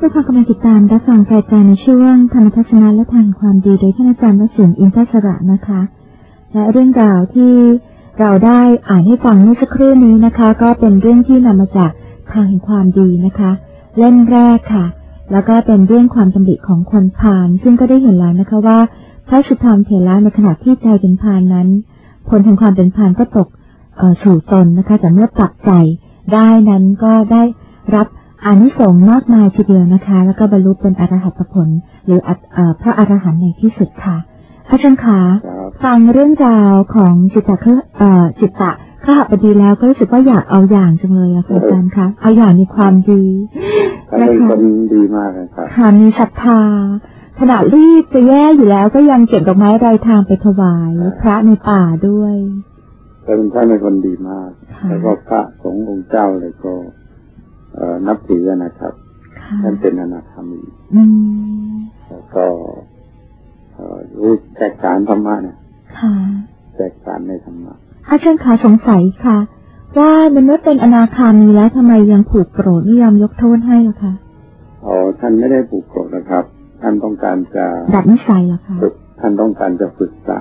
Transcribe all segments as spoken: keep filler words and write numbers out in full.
ผู้ฟังกำลังติดตามรับฟังรายการในช่วงธรรมทัศนะและทางความดีโดยท่านอาจารย์วสินทร์อินทศระนะคะและเรื่องราวที่เราได้อ่านให้ฟังเมื่อสักครู่นี้นะคะก็เป็นเรื่องที่นำมาจากทางแห่งความดีนะคะเล่มแรกค่ะแล้วก็เป็นเรื่องความดำริของคนพาลซึ่งก็ได้เห็นแล้วนะคะว่าพระสุธรรมเถระในขณะที่ใจเป็นพาลนั้นผลแห่งความเป็นพาลก็ตกสู่ตนนะคะแต่เมื่อปรับใจได้นั้นก็ได้รับอานิสงส์มากมายทีเดียวนะคะแล้วก็บรรลุเป็นอรหัตผลหรือพระอรหันต์ในที่สุดค่ะพระอาจารย์คะฟังเรื่องราวของจิตตะจิตตะข้าหบดีแล้วก็รู้สึกว่าอยากเอาอย่างจังเลยอะอาจารย์คะเอาอย่างมีความดีนะคะเป็นคนดีมากเลยครับค่ะมีศรัทธาขณะรีบจะแย่อยู่แล้วก็ยังเก็บดอกไม้รายทางไปถวายพระในป่าด้วยเป็นท่านเป็นคนดีมากแล้วก็พระสงฆ์องค์เจ้าเลยก็นับถือนะครับท่านเป็นอนาคามีแล้วก็รู้แตกต่างธรรมะเนี่ยแตกต่างในธรรมะอาจารย์ขาสงสัยค่ะว่าเมื่อเป็นอนาคามีแล้วทำไมยังผูกโกรธไม่ยอมยกโทษให้ล่ะคะอ๋อท่านไม่ได้ผูกโกรธนะครับท่านต้องการจะดัดนิสัยเหรอคะท่านต้องการจะฝึกษา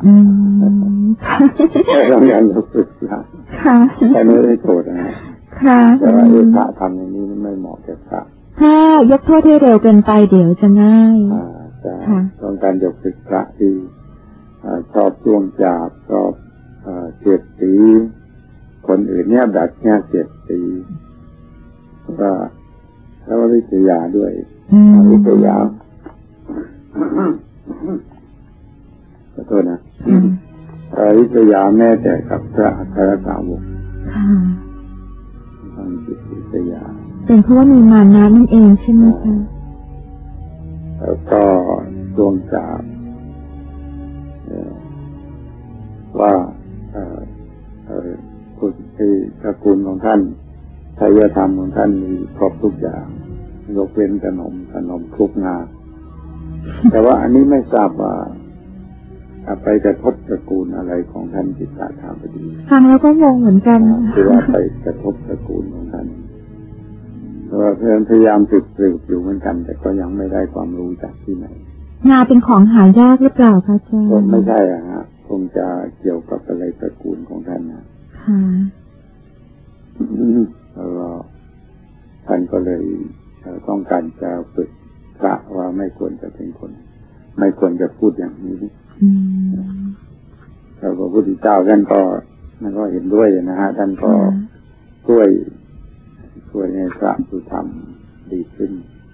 ต้องการจะฝึกษาท่านไม่ได้โกรธนะแต่ว่าพระทำอย่างนี้ไม่เหมาะแก่พระถ้ายกโทษให้เร็วเกินไปเดี๋ยวจะง่ายต้องการจะฝึกพระที่ชอบจ้วงจาบชอบเสียดสีคนอื่นเนี่ยแบบเนี้ยเสียดสีก็แล้ววิทยาด้วยวิทยาขอโทษนะวิทยาแม่แต่กับพระอัครสาวกวิทยาเป็นเพราะว่ามีมานะนั่นเองใช่ไหมคะแล้วก็ดวงจาบว่าคุณที่ตระกูลของท่านไสยธรรมของท่านมีครบทุกอย่างยกเว้นขนมขนมคลุกงาแต่ว่าอันนี้ไม่ทราบว่าไปกระทบตระกูลอะไรของท่านจิตตะคามบดีฟังแล้วก็งงเหมือนกันคือว่าไปกระทบตระกูลของท่านเพราะว่าเพื่อนพยายามสืบสืบอยู่เหมือนกันแต่ก็ยังไม่ได้ความรู้จากที่ไหนงาเป็นของหายากหรือเปล่าคะอาจารย์ไม่ใช่อะฮะคงจะเกี่ยวกับอะไรตระกูลของท่านนะค่ะแล้วก็ท่านก็เลยต้องการจะฝึกพระว่าไม่ควรจะเป็นคนไม่ควรจะพูดอย่างนี้แล้วพระพุทธเจ้าท่านก็ท่านก็เห็นด้วยนะฮะท่านก็ช่วยช่วยให้พระสุธรรมดีขึ้น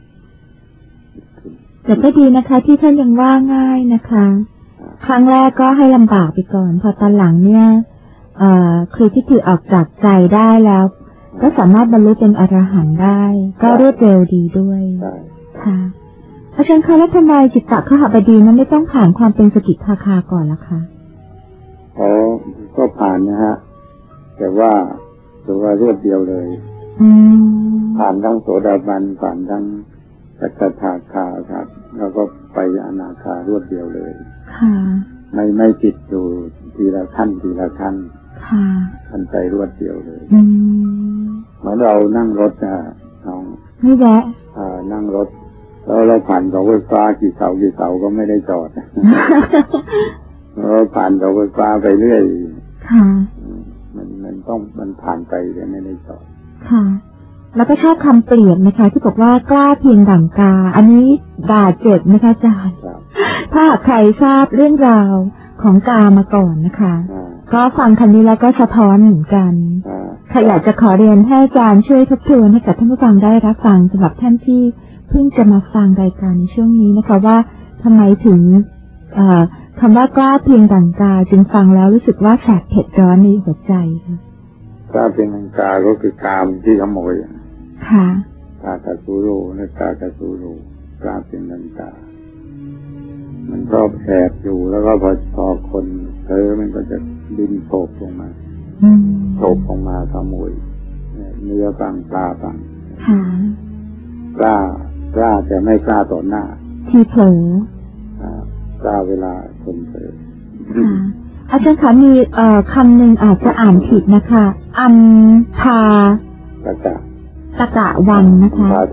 แต่ก็ดีนะคะที่ท่านยังว่าง่ายนะคะครั้งแรกก็ให้ลำบากไปก่อนพอตอนหลังเนี่ยคือที่ถือออกจากใจได้แล้วก็สามารถบรรลุเป็นอรหันต์ได้ก็รวดเร็วดีด้วยค่ะเพราะฉะนั้นแล้วทำไมจิตตะคหบดีนั้นไม่ต้องผ่านความเป็นสกิทาคาก่อนล่ะคะอ๋อก็ผ่านนะฮะแต่ว่าถือว่ารวดเดียวเลยผ่านทั้งโสดาบันผ่านทั้งสกิทาคาครับแล้วก็ไปอนาคารวดเดียวเลยค่ะไม่ไม่ติดอยู่ทีละขั้นทีละขั้นค่ะขั้นไปรวดเดียวเลยเหมือนเรานั่งรถนะน้องไม่แวะนั่งรถแล้วเราผ่านเสาไฟฟ้ากี่เสากี่เสาก็ไม่ได้จอดเราผ่านเสาไฟฟ้าไปเรื่อยค่ะมันมันต้องมันผ่านไปแต่ไม่ได้จอดค่ะแล้วก็ชอบคำเปรียบนะคะที่บอกว่ากล้าเพียงดั่งกาอันนี้บาดเจ็บนะคะอาจารย์ถ้าใครทราบเรื่องราวของกามาก่อนนะคะก็ฟังคำนี้แล้วก็สะท้อนเหมือนกันใครอยากจะขอเรียนให้อาจารย์ช่วยทบทวนให้กับท่านผู้ฟังได้รับฟังสำหรับท่านที่เพิ่งจะมาฟังรายการในช่วงนี้นะคะว่าทำไมถึงคำว่ากล้าเพียงดั่งกาจึงฟังแล้วรู้สึกว่าแสบเผ็ดร้อนในหัวใจค่ะกล้าเพียงดั่งกาก็คือกามที่ขโมยค่ะกากาสูโรและกากาสูโรกล้าเพียงดั่งกามันก็แอบอยู่แล้วก็พอพอคนเธอมันก็จะดิ้นโผล่ลงมาโผล่ลงมาขโมยเนื้อบังปลาบังกล้ากล้าแต่ไม่กล้าต่อหน้าที่เผลอกล้าเวลาคนเผลออาจารย์คะมีคำหนึ่งอาจจะอ่านผิดนะคะอัมพาตะกะตะกะวันนะคะตะกะวัน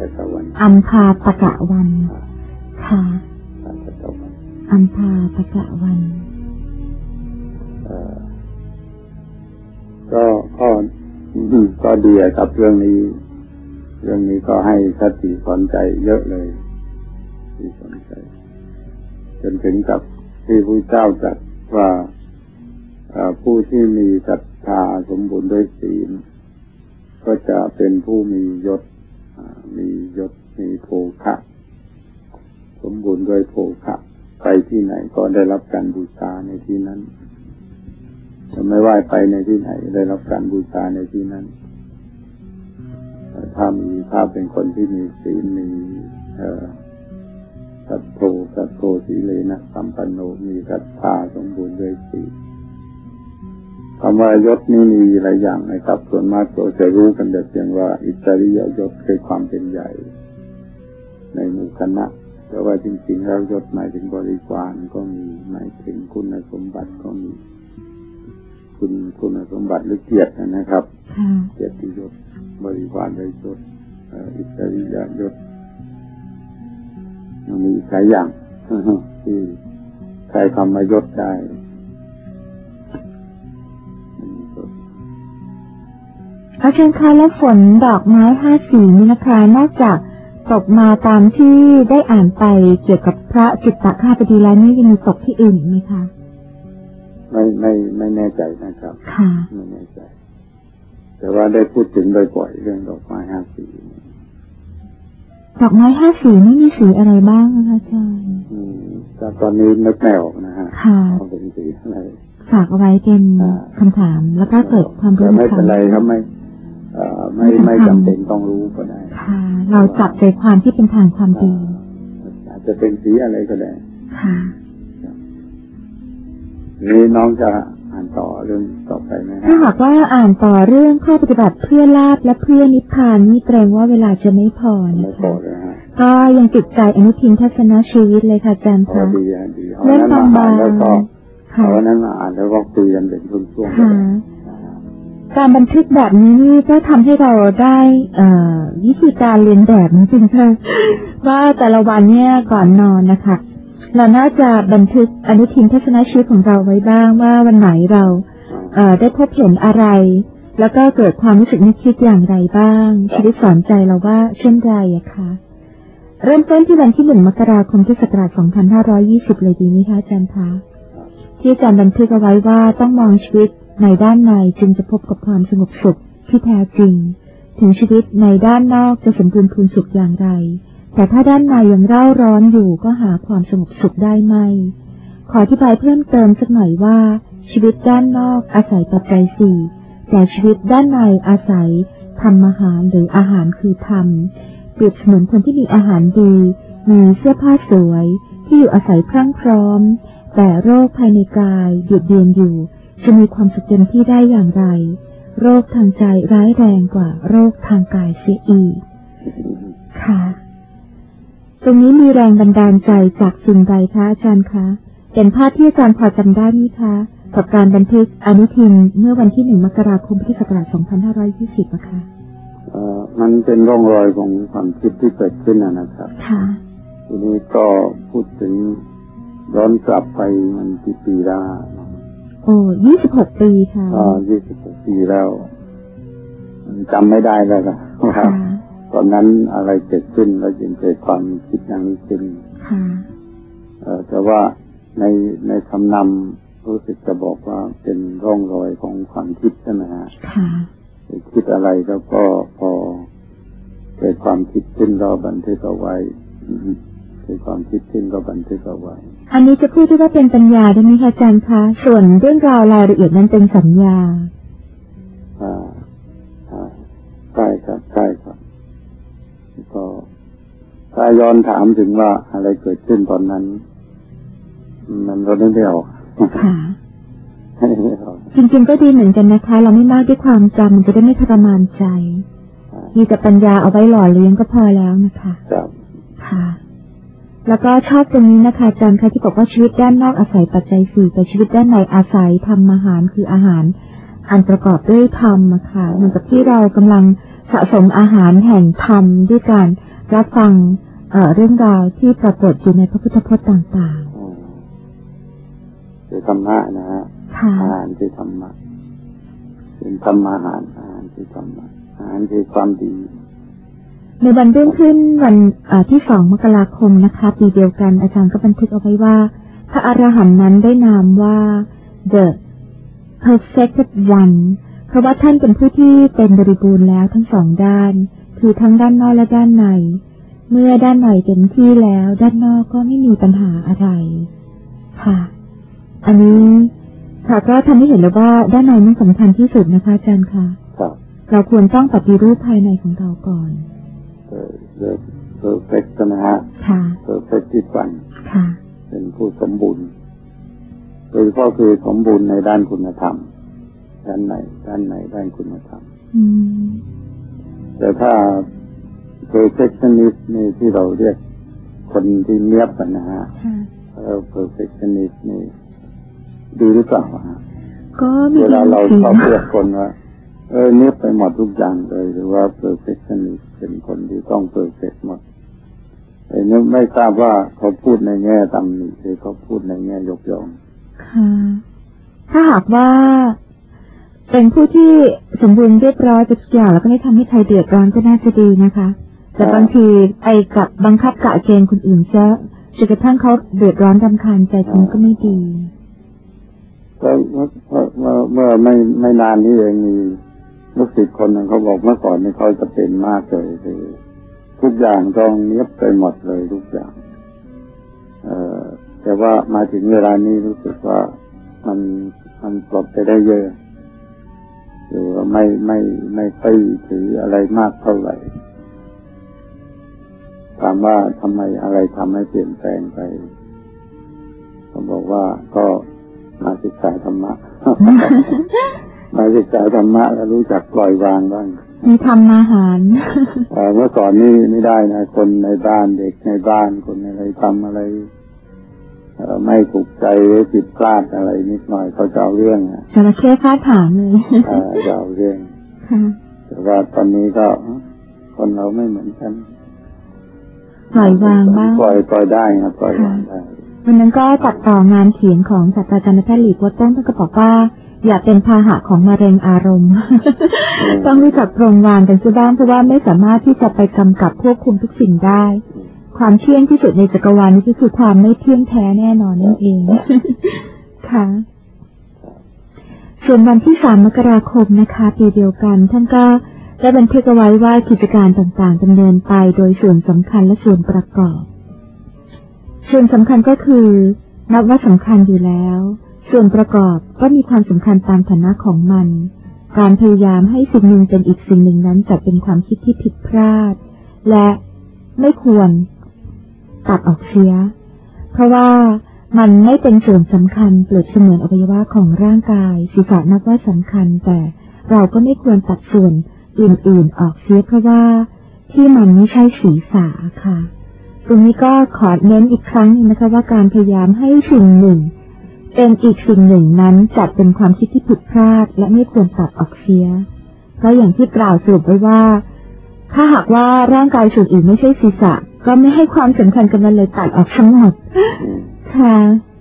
อัมพาตกะวันค่ะอัมพาตกะวันก็ก็ก็ดีกับเรื่องนี้เรื่องนี้ก็ให้สติสอนใจเยอะเลยที่สอนใจจนถึงกับที่พระเจ้าตรัสว่าผู้ที่มีศรัทธาสมบูรณ์ด้วยศีลก็จะเป็นผู้มียศมียศมีโภคะสมบูรณ์ด้วยโภคะไปที่ไหนก็ได้รับการบูชาในที่นั้นจะไม่ว่าไปในที่ไหนได้รับการบูชาในที่นั้นถ้ามีถ้าเป็นคนที่มีศีลมีสัตโธสัตโธสีเลนะสัมปันโนมีศรัทธาสมบูรณ์ด้วยศีลคำว่ายศนี้มีหลายอย่างนะครับส่วนมากเราจะรู้กันแต่เพียงว่าอิสริยยศคือความเป็นใหญ่ในหมู่คณะแต่ว่าจริงๆแล้วยศหมายถึงบริวารก็มีหมายถึงคุณสมบัติก็มีคุณคุณสมบัติหรือเกียรตินะครับเกียรติยศบริวารยศอิสริยยศมีหลายอย่างที่ใช้คำว่ายศได้อาจารย์คะและฝนดอกไม้ห้าสีนี่นะคะนอกจากตกมาตามที่ได้อ่านไปเกี่ยวกับพระจิตตคาบดีแล้วนี่ยังมีตกที่อื่นอีกไหมคะไม่ไม่ไม่แน่ใจนะครับค่ะไม่แน่ใจแต่ว่าได้พูดถึงบ่อยๆเรื่องดอกไม้ห้าสีดอกไม้ห้าสีนี่มีสีอะไรบ้างคะอาจารย์อืมแต่ตอนนี้นึกไม่ออกนะฮะค่ะเป็นสีอะไรฝากเอาไว้เป็นคำถามแล้วก็เกิดความรู้ไม่เป็นไรครับไม่ไม่ไม่จำเป็นต้องรู้ก็ได้ค่ะเราจับใจความที่เป็นทางความดีอาจจะเป็นสีอะไรก็ได้ค่ะนี่น้องจะอ่านต่อเรื่องต่อไปไหมถ้าหากว่าอ่านต่อเรื่องข้อปฏิบัติเพื่อลาภและเพื่อนิพพานนี่เกรงว่าเวลาจะไม่พอนะคะก็ยังติดใจอนุทินทัศนชีวิตเลยค่ะอาจารย์ค่ะเรื่องบางบางแล้วก็เอานั้นมาอ่านแล้วก็คุยกันเป็นช่วงๆการบันทึกแบบนี้นี่ก็ทำให้เราได้วิธีการเรียนแบบจริงๆค่ะว่าแต่ละวันเนี่ยก่อนนอนนะคะเราน่าจะบันทึกอนุทินทัศนชีวิตของเราไว้บ้างว่าวันไหนเราได้พบเห็นอะไรแล้วก็เกิดความรู้สึกนึกคิดอย่างไรบ้างชีวิตสอนใจเราว่าเช่นไรอะคะเริ่มต้นที่วันที่หนึ่งมกราคมพุทธศักราชสองพันห้าร้อยยี่สิบเลยดีไหมคะอาจารย์คะที่อาจารย์บันทึกเอาไว้ว่าต้องมองชีวิตในด้านในจึงจะพบกับความสงบสุขที่แท้จริงถึงชีวิตในด้านนอกจะสมบูรณ์พูนสุขอย่างไรแต่ถ้าด้านในยังเร่าร้อนอยู่ก็หาความสงบสุขได้ไม่ขออธิบายเพิ่มเติมสักหน่อยว่าชีวิตด้านนอกอาศัยปัจจัยสี่แต่ชีวิตด้านในอาศัยธรรมอาหารหรืออาหารคือธรรมเปรียบเสมือนคนที่มีอาหารดีมีเสื้อผ้าสวยที่อยู่อาศัยพรั่งพร้อมแต่โรคภายในกายเบียดเบียนอยู่จะมีความสุขเต็มที่ได้อย่างไรโรคทางใจร้ายแรงกว่าโรคทางกายเสียอีกค่ะตรงนี้มีแรงบันดาลใจจากสิ่งใดคะอาจารย์คะเป็นภาพที่อาจารย์พอจำได้ไหมคะกับการบันทึกอนุทินเมื่อวันที่หนึ่งมกราคมพุทธศักราชสองพันห้าร้อยยี่สิบนะคะเอ่อมันเป็นร่องรอยของความคิดที่เกิดขึ้นนะครับค่ะทีนี้ก็พูดถึงย้อนกลับไปมันกี่ปีแล้วโอ้ยี่สิบหกปีค่ะอ๋อยี่สิบหกปีแล้วจำไม่ได้แล้วค่ะตอนนั้นอะไรเกิดขึ้นแล้วจึงเกิดความคิดอย่างนี้ขึ้นค่ะเอ่อแต่ว่าในในคำนำรู้สึกจะบอกว่าเป็นร่องรอยของความคิดใช่ไหมฮะค่ะคิดอะไรแล้วก็พอเกิดความคิดขึ้นเราบันทึกเอาไว้เกิดความคิดขึ้นก็บันทึกเอาไว้อันนี้จะพูดได้ว่าเป็นปัญญาได้ไหมคะอาจารย์คะส่วนเรื่องราวรายละเอียดนั้นเป็นสัญญาอ่าอ่าใช่ครับใช่ครับก็ถ้าย้อนถามถึงว่าอะไรเกิดขึ้นตอนนั้นมันก็ไม่ได้ออกค่ะจริงๆก็ดีเหมือนกันนะคะเราไม่มากด้วยความจำมันจะได้ไม่ทรมานใจมีแต่ปัญญาเอาไว้หล่อเลี้ยงก็พอแล้วนะคะครับค่ะแล้วก็ชอบตรงนี้นะคะอาจารย์ค่ะที่บอกว่าชีวิตด้านนอกอาศัยปัจจัยสี่แต่ชีวิตด้านในอาศัยธรรมอาหารคืออาหารอันประกอบด้วยธรรมค่ะเหมือนกับที่เรากำลังสะสมอาหารแห่งธรรมด้วยการรับฟังเอ่อเรื่องราวที่ปรากฏอยู่ในพระพุทธพจน์ต่างๆคือธรรมะนะฮะอาหารคือธรรมะเป็นธรรมอาหารอาหารคือธรรมะอาหารคือความดีในวันรุ่งขึ้นวันที่สองมกราคมนะคะปีเดียวกันอาจารย์ก็บันทึกเอาไว้ว่าพระอรหันต์นั้นได้นามว่า the perfected one เพราะว่าท่านเป็นผู้ที่เป็นบริบูรณ์แล้วทั้งสองด้านคือทั้งด้านนอกและด้านในเมื่อด้านในเต็มที่แล้วด้านนอกก็ไม่มีปัญหาอะไรค่ะอันนี้ค่ะก็ทำให้เห็นเลยว่าด้านในนั้นสำคัญที่สุดนะคะอาจารย์ค่ะเราควรต้องปฏิรูปภายในของเราก่อน the perfect นะฮะ perfected one ค่ะเป็นผู้สมบูรณ์โดยเฉพาะคือสมบูรณ์ในด้านคุณธรรมด้านไหนด้านไหนด้านคุณธรรมแต่ถ้า perfectionist นี่ที่เราเรียกคนที่เนียบกันนะฮะแล้ว perfectionist นี่ดีหรือเปล่าฮะก็เวลาเราชอบเรียกคนว่าเออเนียบไปหมดทุกอย่างเลยหรือว่า perfectionist เป็นคนที่ต้อง perfect หมดไอ้นี่ไม่ทราบว่าเขาพูดในแง่ตำหนิหรือเขาพูดในแง่ยกย่องค่ะถ้าหากว่าเป็นผู้ที่สมบูรณ์เรียบร้อยทุกอย่างแล้วก็ไม่ทำให้ใครเดือดร้อนก็น่าจะดีนะคะแต่บางทีไปกับบังคับกะเกณฑ์คนอื่นซะจนกระทั่งเขาเดือดร้อนรำคาญใจคุณก็ไม่ดีก็เมื่อเมื่อไม่ไม่นานนี้เองมีลูกศิษย์คนหนึ่งเขาบอกเมื่อก่อนนี่เขาจะเป็นมากเลยคือทุกอย่างต้องเนียบไปหมดเลยทุกอย่างเอ่อแต่ว่ามาถึงเวลานี้รู้สึกว่ามันมันปลดไปได้เยอะหรือว่าไม่ไม่ไม่ไปถืออะไรมากเท่าไหร่ถามว่าทำไมอะไรทำให้เปลี่ยนแปลงไปเขาบอกว่าก็มาศึกษาธรรมะ มาศึกษาธรรมะแล้วรู้จักปล่อยวางบ้างมีทำอาหารเมื่อก่อนนี่ไม่ได้นะคนในบ้านเด็กในบ้านคนอะไรทำอะไรไม่ถูกใจหรือผิดพลาดอะไรนิดหน่อยเขาจะเอาเรื่องจระเข้ฟาดถามเลยจะเอาเรื่องแต่ว่าตอนนี้ก็คนเราไม่เหมือนกันปล่อยวางบ้างปล่อยปล่อยได้ครับปล่อยวางได้วันนั้นก็ตัดต่องานเขียนของศาสตราจารย์นภัสหลีกัวต้นท่านก็บอกว่าอย่าเป็นพาหะของมะเร็งอารมณ์ ต้องรู้จักปรงวางกันซะบ้างเพราะว่าไม่สามารถที่จะไปกำกับควบคุมทุกสิ่งได้ความเที่ยงที่สุดในจักรวาลนี้ก็คือความไม่เที่ยงแท้แน่นอนนั่นเองค่ะส่วนวันที่สามมกราคมนะคะปีเดียวกันท่านก็ได้บันทึกเอาไว้ว่ากิจการต่างๆดำเนินไปโดยส่วนสำคัญและส่วนประกอบส่วนสำคัญก็คือนับว่าสำคัญอยู่แล้วส่วนประกอบก็มีความสำคัญตามฐานะของมันการพยายามให้สิ่งหนึ่งเป็นอีกสิ่งหนึ่งนั้นจะเป็นความคิดที่ผิดพลาดและไม่ควรตัดออกเสียเพราะว่ามันไม่เป็นส่วนสำคัญเปรียบเสมือนอวัยวะของร่างกายศีรษะนับว่าสำคัญแต่เราก็ไม่ควรตัดส่วนอื่นๆออกเสียเพราะว่าที่มันไม่ใช่ศีรษะค่ะตรงนี้ก็ขอเน้นอีกครั้งนึงนะคะว่าการพยายามให้สิ่งหนึ่งเป็นอีกสิ่งหนึ่งนั้นจัดเป็นความคิดที่ผิดพลาดและไม่ควรตัดออกเสียเพราะอย่างที่กล่าวสรุปไว้ว่าถ้าหากว่าร่างกายส่วนอื่นไม่ใช่ศีรษะก็ไม่ให้ความสำคัญกับมันเลยตัดออกทั้งหมดค่ะ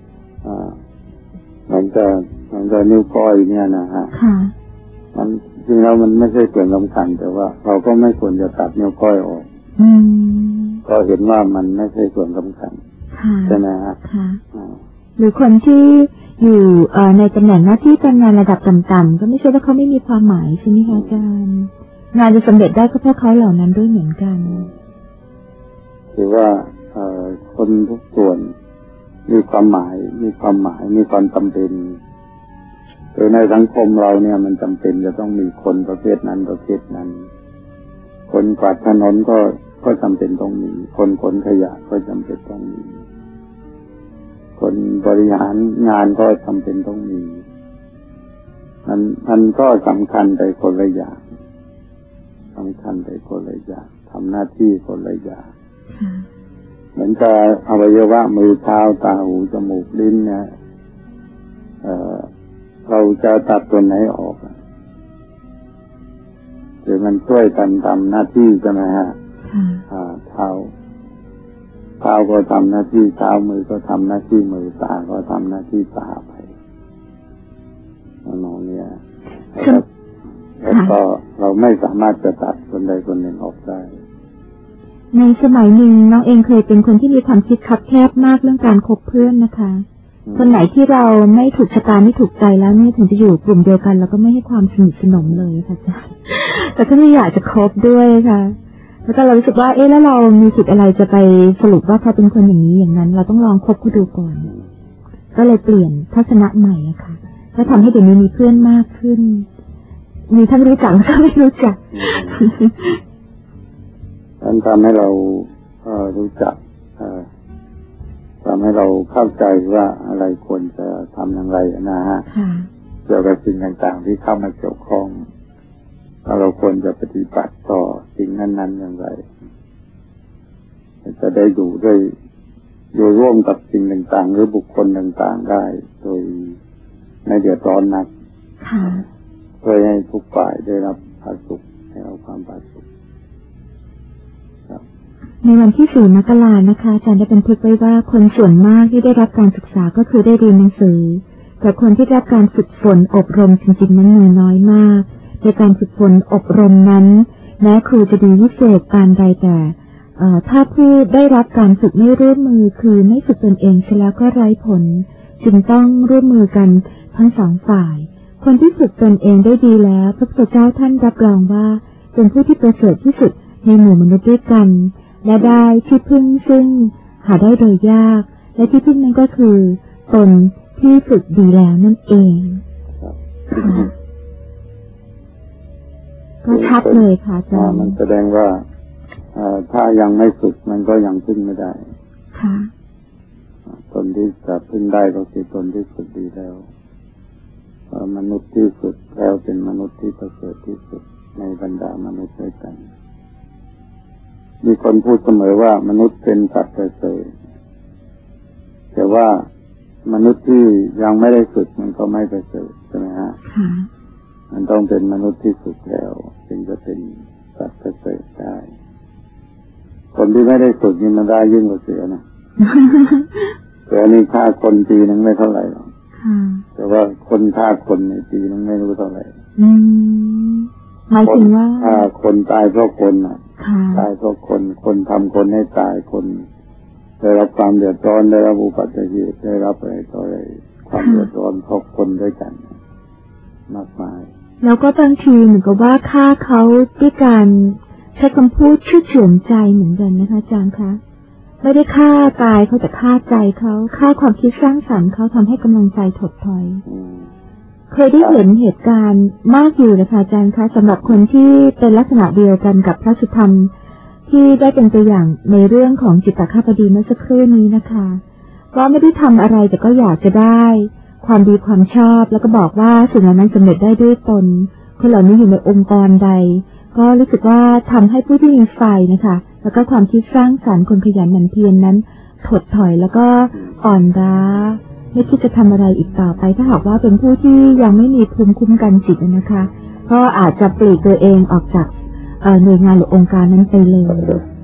มันจะมันจะนิ้วก้อยเนี่ยนะฮะค่ะมันจริงแล้วมันไม่ใช่ส่วนสำคัญแต่ว่าเราก็ไม่ควรจะตัดนิ้วก้อยออกอืมก็เห็นว่ามันไม่ใช่ส่วนสำคัญใช่ไหมฮะค่ะหรือคนที่อยู่ในตำแหน่งหน้าที่การงานระดับต่ำๆก็ไม่ใช่ว่าเขาไม่มีความหมายใช่ไหมคะอาจารย์งานจะสำเร็จได้ก็เพราะเขาเหล่านั้นด้วยเหมือนกันคือว่าคนทุกส่วนมีความหมายมีความหมายมีความจำเป็นโดยในสังคมเราเนี่ยมันจำเป็นจะต้องมีคนประเภทนั้นประเภทนั้นคนกวาดถนนก็ก็จำเป็นต้องมีคนขนขยะก็จำเป็นต้องมีคนบริหารงานก็จำเป็นต้องมีมันมันก็สำคัญไปคนละอย่างสำคัญไปคนละอย่างทำหน้าที่คนละอย่างเหมือนกับอวัยวะมือเท้าตาหูจมูกลิ้นเนี่ยเอ่อเราจะตัดตัวไหนออกหรือมันช่วยกันทำหน้าที่ใช่ไหมฮะเท้าเท้าก็ทำหน้าที่เท้ามือก็ทำหน้าที่มือตาก็ทำหน้าที่ตาไปน้องเนี่ยแล้วก็เราไม่สามารถจะตัดคนใดคนหนึ่งออกได้ในสมัยหนึ่งน้องเองเคยเป็นคนที่มีความคิดคับแคบมากเรื่องการคบเพื่อนนะคะคนไหนที่เราไม่ถูกชะตาไม่ถูกใจแล้วนี่ถึงจะอยู่กลุ่มเดียวกันเราก็ไม่ให้ความสนิทสนมเลยค่ะอาจารย์แต่ก็ไม่อยากจะคบด้วยค่ะแล้วก็เรารู้สึกว่าเอ๊ะแล้วเรามีสิทธิ์อะไรจะไปสรุปว่าเขาเป็นคนอย่างนี้อย่างนั้นเราต้องลองคบเขาดูก่อนก็เลยเปลี่ยนทัศนะใหม่อะค่ะก็ทำให้เดี๋ยวนี้มีเพื่อนมากขึ้นมีทั้งรู้จักและก็ไม่รู้จักนั่นทำให้เรารู้จักทำให้เราเข้าใจว่าอะไรควรจะทำอย่างไรนะฮะเกี่ยวกับสิ่งต่างๆที่เข้ามาเกี่ยวข้องเราควรจะปฏิบัติต่อสิ่งนั้นๆอย่างไรจะได้อยู่ด้วยอยู่ร่วมกับสิ่งต่างๆหรือบุคคลต่างๆได้โดยไม่เดือดร้อนนักเพื่อให้ทุกฝ่ายได้รับความสุขให้เอาความผาสุกในวันที่สี่มกรานะคะอาจารย์ได้บันทึกไว้ว่าคนส่วนมากที่ได้รับการศึกษาก็คือได้เรียนหนังสือแต่คนที่ได้รับการฝึกฝนอบรมจริงๆนั้นมีน้อยมากในการฝึกฝนอบรมนั้นแม้ครูจะดีวิเศษการใดแต่ถ้าผู้ได้รับการฝึกไม่ร่วมมือคือไม่ฝึกตนเองเสียแล้วก็ไร้ผลจึงต้องร่วมมือกันทั้งสองฝ่ายคนที่ฝึกตนเองได้ดีแล้วพระพุทธเจ้าท่านรับรองว่าเป็นผู้ที่ประเสริฐที่สุดในหมู่มนุษย์ด้วยกันและได้ที่พึ่งซึ่งหาได้โดยยากและที่พึ่งนั้นก็คือตนที่ฝึกดีแล้วนั่นเองก็ชัดเลยค่ะอาจารย์มันแสดงว่าถ้ายังไม่ฝึกมันก็ยังพึ่งไม่ได้ค่ะตนที่จะพึ่งได้ก็คือตนที่ฝึกดีแล้วมนุษย์ที่ฝึกแล้วเป็นมนุษย์ที่ประเสริฐที่สุดในบรรดามนุษย์ด้วยกันมีคนพูดเสมอว่ามนุษย์เป็นสัตว์ประเสริฐแต่ว่ามนุษย์ที่ยังไม่ได้ฝึกมันก็ไม่ประเสริฐใช่ไหมฮะมันต้องเป็นมนุษย์ที่ฝึกแล้วจึงจะเป็นสัตว์ประเสริฐได้คนที่ไม่ได้ฝึกนี่มันได้ยิ่งกว่าเสือนะเสือนี่ฆ่าคนปีนึงไม่เท่าไหร่หรอกแต่ว่าคนฆ่าคนในปีนึงไม่รู้เท่าไหร่หมายถึงว่าฆ่าคนตายเพราะคนอ่ะตายเพราะคนคนทำคนให้ตายคนได้รับความเดือดร้อนได้รับอุบัติเหตุได้รับอะไรต่ออะไรความเดือดร้อนเพราะคนด้วยกันมากมายแล้วก็บางทีเหมือนกับว่าฆ่าเขาด้วยการใช้คำพูดชื่อเฉือนใจเหมือนกันนะคะอาจารย์คะไม่ได้ฆ่ากายเขาแต่ฆ่าใจเขาฆ่าความคิดสร้างสรรค์เขาทำให้กำลังใจถดถอยเคยได้เห็นเหตุการณ์มากอยู่นะคะอาจารย์คะสำหรับคนที่เป็นลักษณะเดียวกันกับพระสุธรรมที่ได้เป็นตัวอย่างในเรื่องของจิตตคบดีเมื่อสักครู่นี้นะคะก็ไม่ได้ทำอะไรแต่ก็อยากจะได้ความดีความชอบแล้วก็บอกว่าสิ่งเหล่านั้นสำเร็จได้ด้วยตนคนเหล่านี้อยู่ในองค์กรใดก็รู้สึกว่าทำให้ผู้ที่มีไฟนะคะแล้วก็ความคิดสร้างสรรค์คนขยันหมั่นเพียรนั้นถดถอยแล้วก็อ่อนล้าไม่คิดจะทำอะไรอีกต่อไปถ้าหากว่าเป็นผู้ที่ยังไม่มีภูมิคุ้มกันจิตนะคะก็อาจจะปลีกตัวเองออกจากหน่วยงานหรือองค์การนั้นไปเลย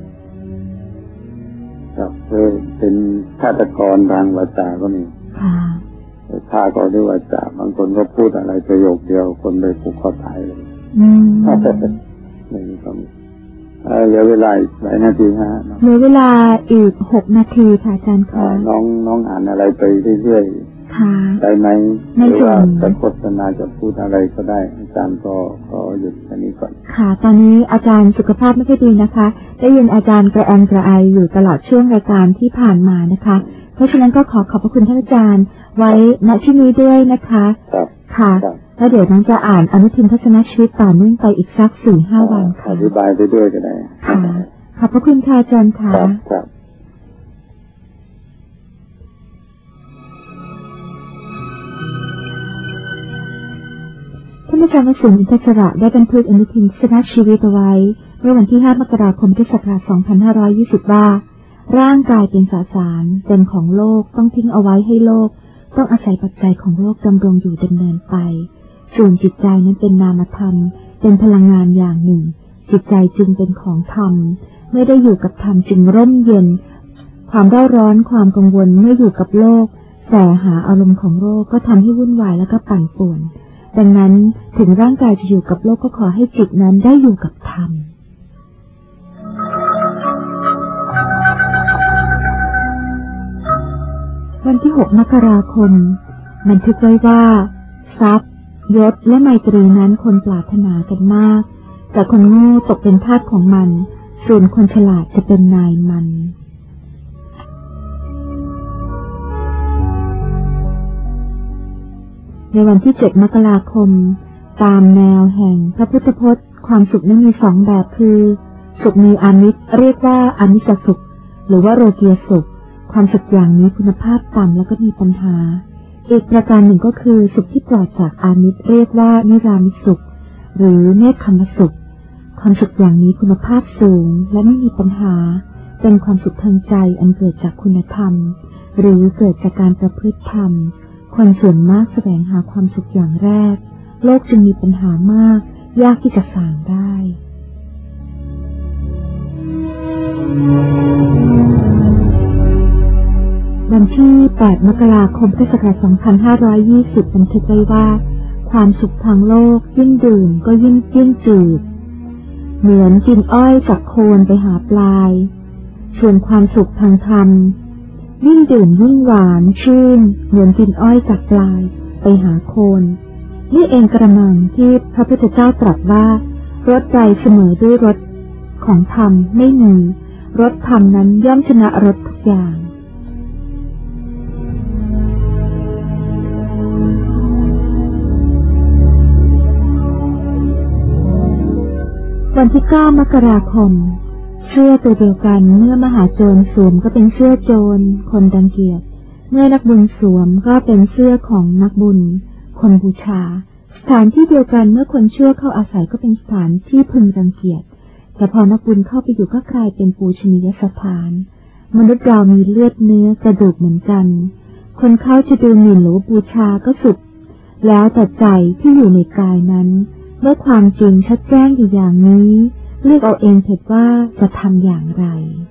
ครับเป็นฆาตกรทางวาจาก็มีค่ะฆ่าก็ด้วยวาจาบางคนก็พูดอะไรประโยคเดียวคนไปผูกคอตายเลยอืมนี่ก็มีเหลือเวลาอีกหลายนาทีฮะเหลือเวลาอีกหกนาทีค่ะอาจารย์ค่ะน้องน้องอ่านอะไรไปเรื่อยๆค่ะได้ไหมหรือว่าจะโฆษณาจะพูดอะไรก็ได้อาจารย์ก็ขอหยุดแค่นี้ก่อนค่ะตอนนี้อาจารย์สุขภาพไม่ค่อยดีนะคะได้ยินอาจารย์กระแอนกระไออยู่ตลอดช่วงรายการที่ผ่านมานะคะเพราะฉะนั้นก็ขอขอบพระคุณท่านอาจารย์ไว้ณที่นี้ด้วยนะคะค่ะแล้วเดี๋ยวน้องจะอ่านอนุทินทัศนชีวิตต่อเนื่องไปอีกสักสี่ห้าวันค่ะอธิบายไปด้วยก็ได้ค่ะขอบพระคุณค่ะอาจารย์ค่ะท่านอาจารย์วสินทร์อินทศระได้บันทึกอนุทินทัศนชีวิตเอาไว้เมื่อวันที่ห้ามกราคมพุทธศักราชสองพันห้าร้อยยี่สิบว่าร่างกายเป็นสสารเป็นของโลกต้องทิ้งเอาไว้ให้โลกต้องอาศัยปัจจัยของโลกดำรงอยู่ดำเนินไปส่วนจิตใจนั้นเป็นนามธรรมเป็นพลังงานอย่างหนึ่งจิตใจจึงเป็นของธรรมไม่ได้อยู่กับธรรมจึงร่มเย็นความเร่าร้อนความกังวลเมื่ออยู่กับโลกแต่หาอารมณ์ของโลกก็ทำให้วุ่นวายแล้วก็ปั่นป่วนดังนั้นถึงร่างกายจะอยู่กับโลกก็ขอให้จิตนั้นได้อยู่กับธรรมวันที่หกมกราคมบันทึกไว้ว่าทรัพย์ยศและไมตรีนั้นคนปรารถนากันมากแต่คนโง่ตกเป็นทาสของมันส่วนคนฉลาดจะเป็นนายมันในวันที่เจ็ดมกราคมตามแนวแห่งพระพุทธพจน์ความสุขนั้นมีสองแบบคือสุขมีอามิตรเรียกว่าอามิสสุขหรือว่าโลกียสุขความสุขอย่างนี้คุณภาพต่ำแล้วก็มีปัญหาอีกประการหนึ่งก็คือสุขที่ปลอดจากอามิตรเรียกว่านิรามิสุขหรือเนคขมสุขความสุขอย่างนี้คุณภาพสูงและไม่มีปัญหาเป็นความสุขทางใจอันเกิดจากคุณธรรมหรือเกิดจากการประพฤติธรรมคนส่วนมากแสวงหาความสุขอย่างแรกโลกจึงมีปัญหามากยากที่จะสร้างได้วันที่แปดมกราคมพุทธศักราชสองพันห้าร้อยยี่สิบบันทึกไว้ว่าความสุขทางโลกยิ่งดื่มก็ยิ่งยิ่งจืดเหมือนกินอ้อยจากโคนไปหาปลายส่วนความสุขทางธรรมยิ่งดื่มยิ่งหวานชื่นเหมือนกินอ้อยจากปลายไปหาโคนนี่เองกระมังที่พระพุทธเจ้าตรัสว่ารสใจเสมอด้วยรสของธรรมไม่มีรสธรรมนั้นย่อมชนะรสทุกอย่างวันที่เก้ามกราคมเสื้อตัวเดียวกันเมื่อมหาโจรสวมก็เป็นเสื้อโจรคนรังเกียจเมื่อนักบุญสวมก็เป็นเสื้อของนักบุญคนบูชาสถานที่เดียวกันเมื่อคนชั่วเข้าอาศัยก็เป็นสถานที่พึงรังเกียจแต่พอนักบุญเข้าไปอยู่ก็กลายเป็นปูชนียสถานมนุษย์เรามีเลือดเนื้อกระดูกเหมือนกันคนเข้าจะดูหมิ่นหรือบูชาก็สุดแล้วแต่ใจที่อยู่ในกายนั้นเมื่อความจริงชัดแจ้งอยู่อย่างนี้เลือกเอาเองเถิดว่าจะทำอย่างไร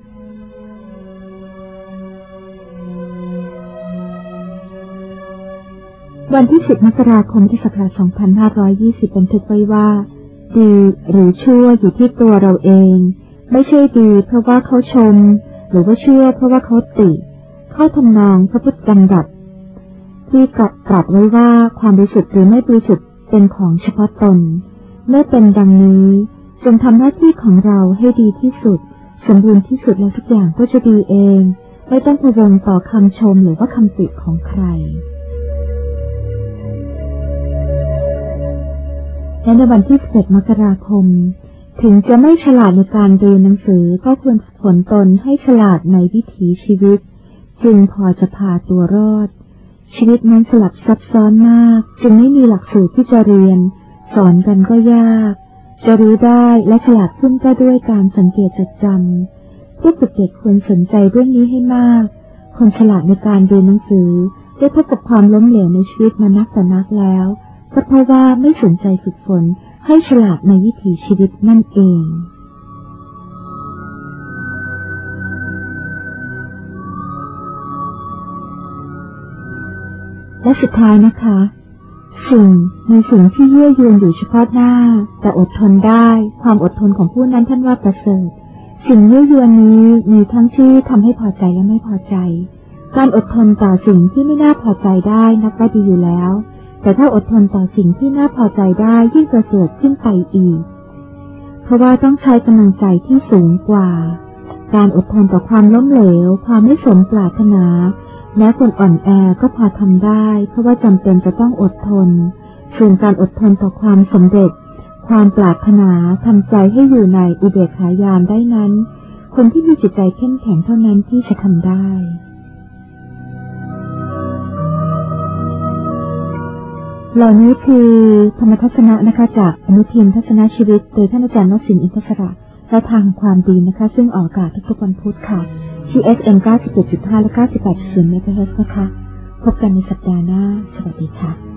วันที่สิบมกราคมพุทธศักราชสองพันห้าร้อยยี่สิบบันทึกไว้ว่าดีหรือชั่วอยู่ที่ตัวเราเองไม่ใช่ดีเพราะว่าเขาชมหรือว่าชั่วเพราะว่าเขาติเข้าทำนองพระพุทธดำรัสที่ตรัสไว้ว่าความบริสุทธิ์หรือไม่บริสุทธิ์เป็นของเฉพาะตนเมื่อเป็นดังนี้จงทำหน้าที่ของเราให้ดีที่สุดสมบูรณ์ที่สุดแล้วทุกอย่างก็จะดีเองไม่ต้องพะวงต่อคำชมหรือว่าคำติของใครและในวันที่สิบเอ็ดมกราคมถึงจะไม่ฉลาดในการเรียนหนังสือก็ควรฝึกฝนตนให้ฉลาดในวิถีชีวิตจึงพอจะพาตัวรอดชีวิตนั้นสลับซับซ้อนมากจึงไม่มีหลักสูตรที่จะเรียนสอนกันก็ยากจะรู้ได้และฉลาดขึ้นก็ด้วยการสังเกตจดจำผู้ฝึกเด็กควรสนใจเรื่องนี้ให้มากคนฉลาดในการเรียนหนังสือได้พบกับความล้มเหลวในชีวิตมานักต่อนักแล้วก็เพราะว่าไม่สนใจฝึกฝนให้ฉลาดในวิถีชีวิตนั่นเองและสุดท้ายนะคะสิ่งมีสิ่งที่เยื่อยืนอยู่เฉพาะหน้าแต่อดทนได้ความอดทนของผู้นั้นท่านว่าประเสริฐสิ่งเยื่อยืนนี้มีทั้งที่ทำให้พอใจและไม่พอใจการอดทนต่อสิ่งที่ไม่น่าพอใจได้นับว่าดีอยู่แล้วแต่ถ้าอดทนต่อสิ่งที่น่าพอใจได้ยิ่งประเสริฐขึ้นไปอีกเพราะว่าต้องใช้กำลังใจที่สูงกว่าการอดทนต่อความล้มเหลวความไม่สมปรารถนาแม้คนอ่อนแอก็พอทำได้เพราะว่าจำเป็นจะต้องอดทนส่วนการอดทนต่อความสำเร็จความปรารถนาทำใจให้อยู่ในอุเบกขายานได้นั้นคนที่มีจิตใจเข้มแข็งเท่านั้นที่จะทำได้เหล่านี้คือธรรมทัศนะนะคะจากอนุทินทัศนชีวิตโดยท่านอาจารย์วสินทร์อินทศระและทางความดีนะคะซึ่งออกอากาศทุกๆวันพุธค่ะที่ เอฟ เอ็ม เก้าสิบเจ็ดจุดห้า และ เก้าสิบแปดจุดศูนย์ เมกะเฮิรตซ์นะคะพบกันในสัปดาห์หน้าสวัสดีค่ะ